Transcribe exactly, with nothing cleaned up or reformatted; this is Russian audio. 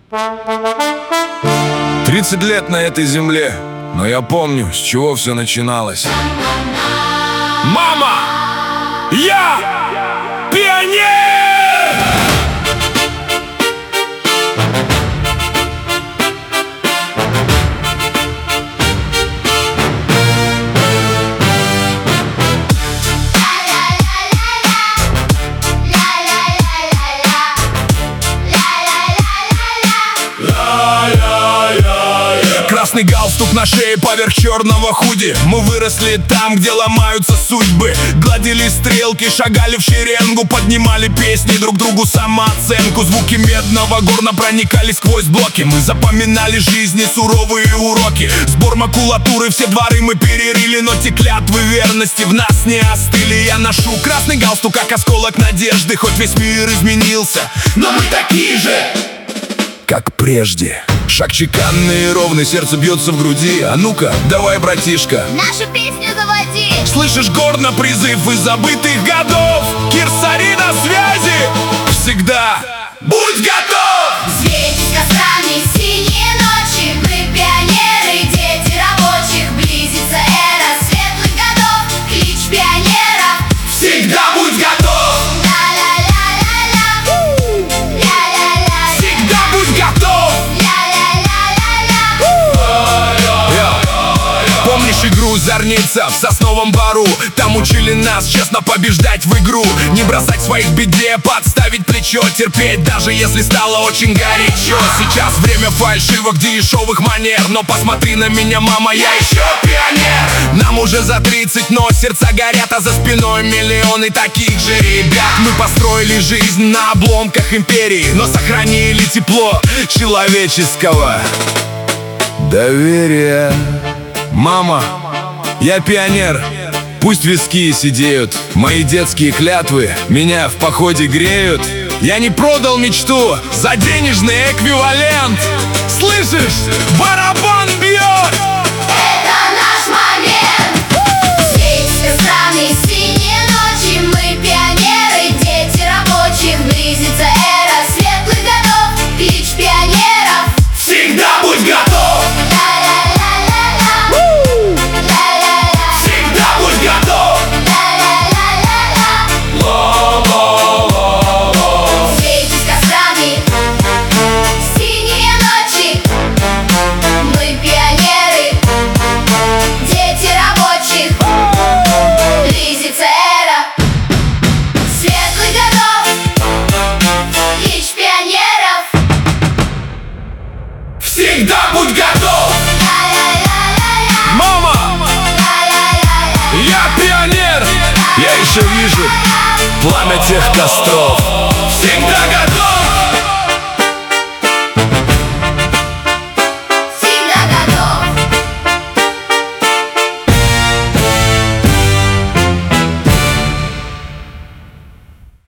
Тридцать лет на этой земле, но я помню, с чего все начиналось. Мама! Я пионер! Красный галстук на шее поверх черного худи. Мы выросли там, где ломаются судьбы. Гладили стрелки, шагали в шеренгу, поднимали песни друг другу самооценку. Звуки медного горна проникали сквозь блоки. Мы запоминали жизни суровые уроки. Сбор макулатуры, все дворы мы перерыли, но те клятвы верности в нас не остыли. Я ношу красный галстук, как осколок надежды. Хоть весь мир изменился, но мы такие же, как прежде. Шаг чеканный и ровный, сердце бьется в груди. А ну-ка, давай, братишка, нашу песню заводи. Слышишь гордо призыв из забытых годов. Кирсари на связи. Всегда будь готов. Светит кострами синие ночи. Мы пионеры, дети рабочих. Близится эра светлых годов. Клич пионера. Всегда будь готов. Всегда будь готов. Помнишь игру «Зорница» в Сосновом Бору? Там учили нас честно побеждать в игру. Не бросать своих в беде, подставить плечо. Терпеть, даже если стало очень горячо. Сейчас время фальшивых, дешевых манер. Но посмотри на меня, мама, я еще пионер. Нам уже за тридцать, но сердца горят. А за спиной миллионы таких же ребят. Мы построили жизнь на обломках империи, но сохранили тепло человеческого доверия. Мама, я пионер, пусть виски сидеют. Мои детские клятвы меня в походе греют. Я не продал мечту за денежный эквивалент. Слышишь, барабан бьет. Это наш момент. Светит кострами синие ночи. Мы пионеры, дети рабочих. Близится эра светлых годов. Клич пионеров. Всегда будь готов. Всегда будь готов! Мама! Я пионер! Я еще вижу пламя тех костров.